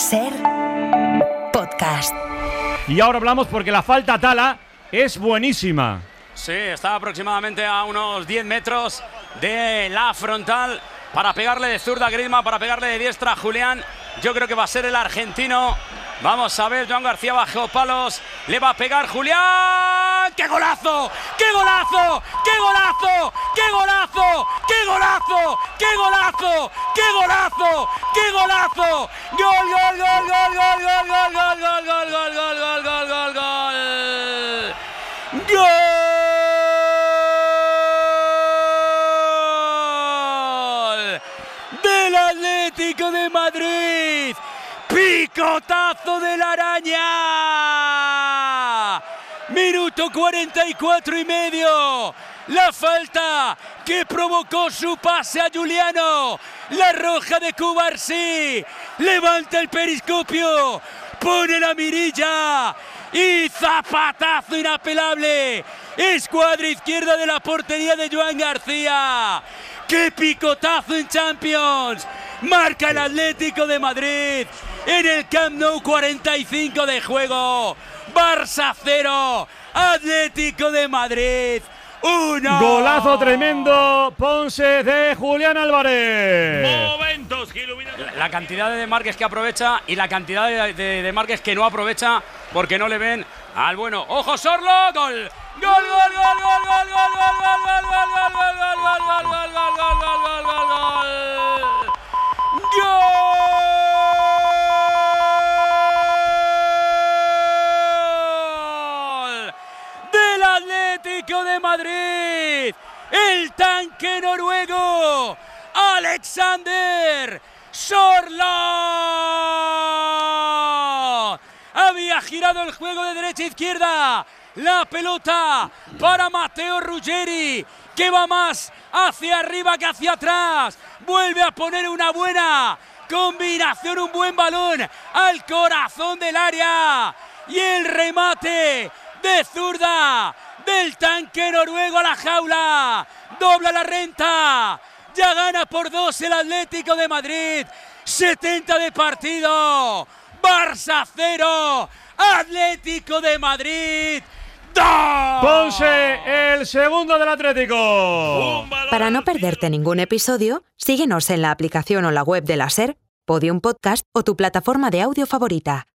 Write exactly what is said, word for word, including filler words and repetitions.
Ser Podcast. Y ahora hablamos porque la falta a Tala es buenísima. Sí, está aproximadamente a unos diez metros de la frontal para pegarle de zurda a Griezmann, para pegarle de diestra a Julián. Yo creo que va a ser el argentino. Vamos a ver, Joan García bajo palos. Le va a pegar Julián. ¡Qué golazo! ¡Qué golazo! ¡Qué golazo! ¡Qué golazo! ¡Qué golazo! ¡Qué golazo! ¡Qué golazo! ¡Qué golazo! ¡Gol, gol, gol, gol, gol, gol, gol, gol, gol, gol, gol, gol, gol, gol, gol! ¡Gol! Del Atlético de Madrid. ¡Picotazo de la araña! Minuto cuarenta y cuatro y medio. La falta que provocó su pase a Juliano. La roja de Cubarsí. Levanta el periscopio. Pone la mirilla. Y zapatazo inapelable. Escuadra izquierda de la portería de Joan García. ¡Qué picotazo en Champions! Marca el Atlético de Madrid. En el Camp Nou, cuarenta y cinco de juego. Barça cero. Atlético de Madrid uno. Golazo tremendo, Ponce, de Julián Álvarez. Momentos que iluminan. La, la cantidad de desmarques que aprovecha y la cantidad de, de desmarques que no aprovecha porque no le ven al bueno. ¡Ojo, Sorlo! ¡Gol! ¡Gol, gol, gol, gol, gol, gol, gol, gol, gol, gol, gol, gol, gol, gol, gol, gol, gol, gol, gol, gol! Del Atlético de Madrid, el tanque noruego Alexander Sorloth. Había girado el juego de derecha a izquierda. La pelota para Matteo Ruggeri, que va más hacia arriba que hacia atrás. Vuelve a poner una buena combinación, un buen balón al corazón del área. Y el remate de zurda del tanque noruego a la jaula. Dobla la renta. Ya gana por dos el Atlético de Madrid. setenta de partido. Barça cero. Atlético de Madrid dos. Ponce, el segundo del Atlético. Para no perderte ningún episodio, síguenos en la aplicación o la web de la Ser, Podium Podcast o tu plataforma de audio favorita.